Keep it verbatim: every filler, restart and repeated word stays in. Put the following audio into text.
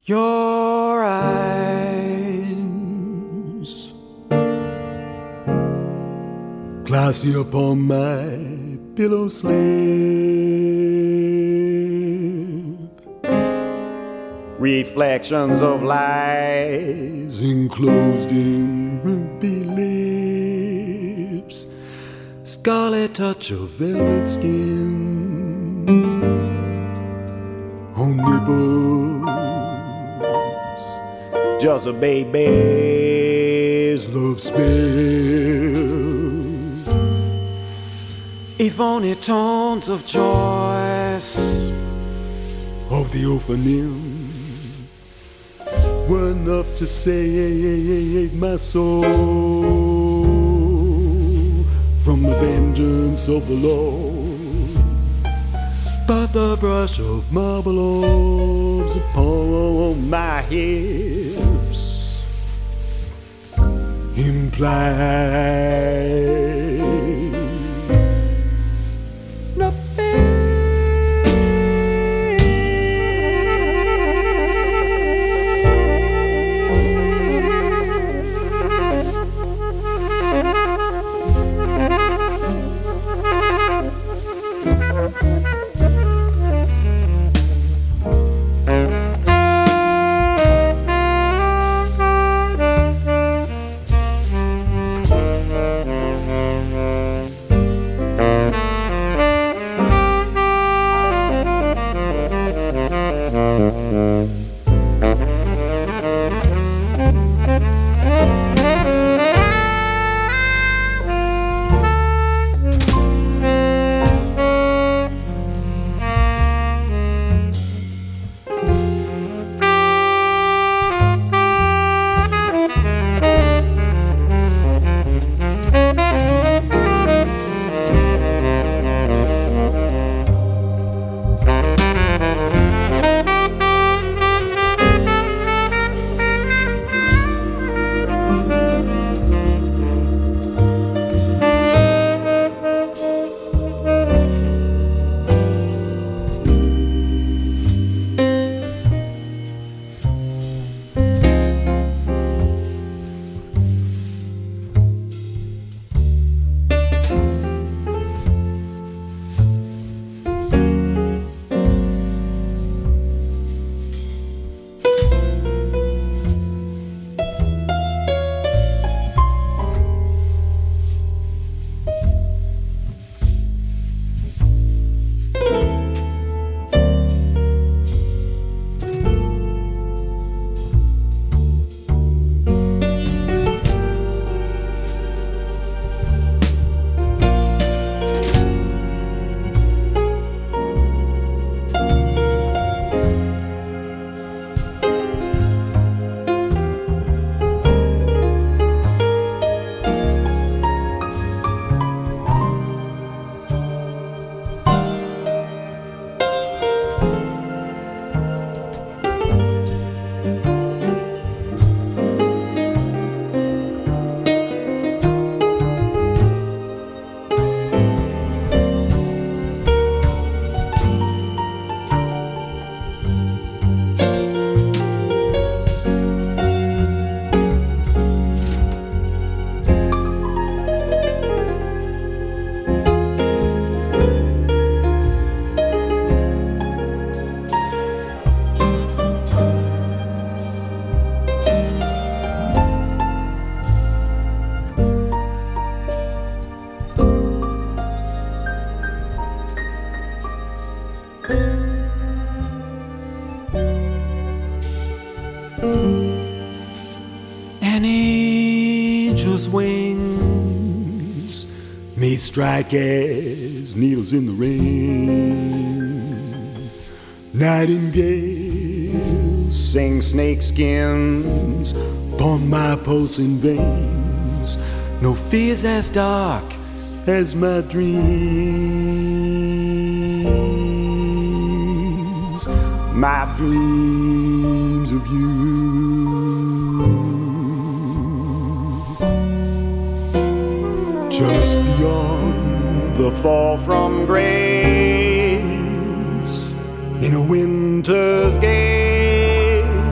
your eyes. Glassy upon my pillow slip, reflections of lies enclosed in ruby lips, scarlet touch of velvet skin on nipples, just a baby's love spell. If only tones of choice of the orphanim were enough to save my soul from the vengeance of the Lord, but the brush of marble orbs upon my hips imply an angel's wings may strike as needles in the rain. Nightingales sing snake skins upon my pulsing veins. No fears as dark as my dreams, my dreams of you. Just beyond the fall from grace, in a winter's gale,